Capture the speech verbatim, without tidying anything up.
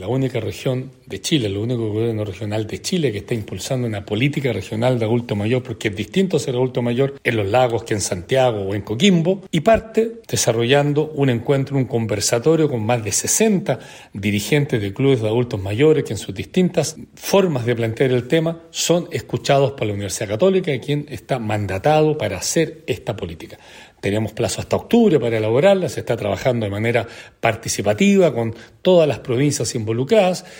La única región de Chile, el único gobierno regional de Chile que está impulsando una política regional de adulto mayor, porque es distinto ser adulto mayor en Los Lagos que en Santiago o en Coquimbo, y parte desarrollando un encuentro, un conversatorio con más de sesenta dirigentes de clubes de adultos mayores que en sus distintas formas de plantear el tema son escuchados por la Universidad Católica, quien está mandatado para hacer esta política. Tenemos plazo hasta octubre para elaborarla, se está trabajando de manera participativa con todas las provincias involucradas